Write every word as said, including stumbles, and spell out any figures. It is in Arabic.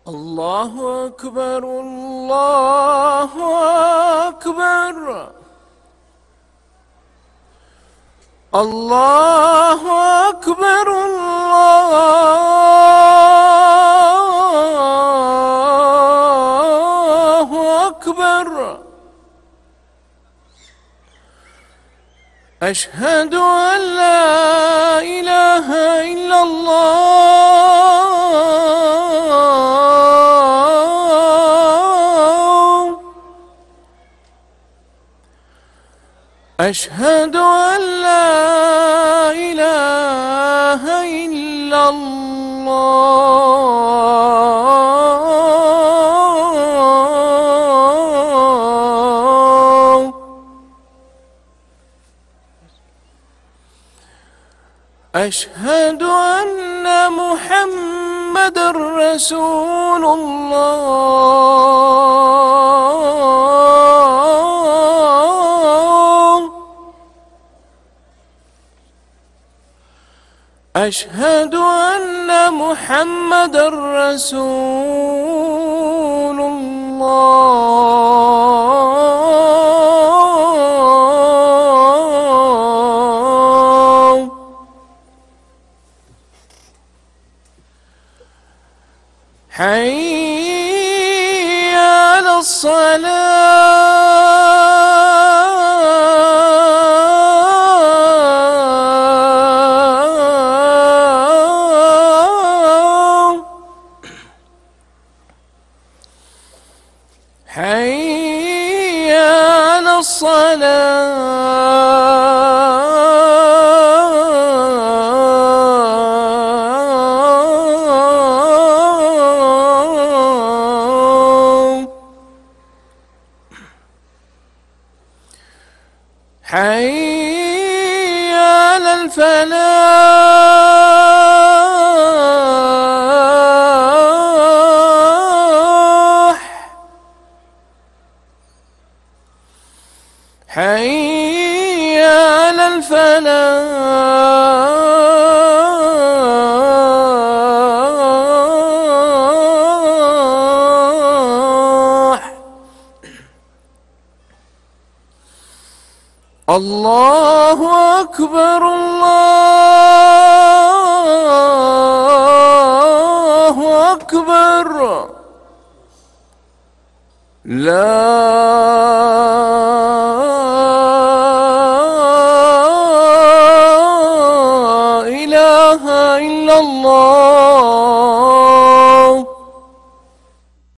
الله أكبر الله أكبر الله أكبر الله أكبر أشهد أن لا إله إلا الله أشهد أن لا إله إلا الله أشهد أن محمدًا رسول الله أشهد أن محمدًا رسول الله حي على الصلاة حي على الصلاة حي على الفلاح حي على الفلاح الله أكبر الله أكبر لا إله إلا الله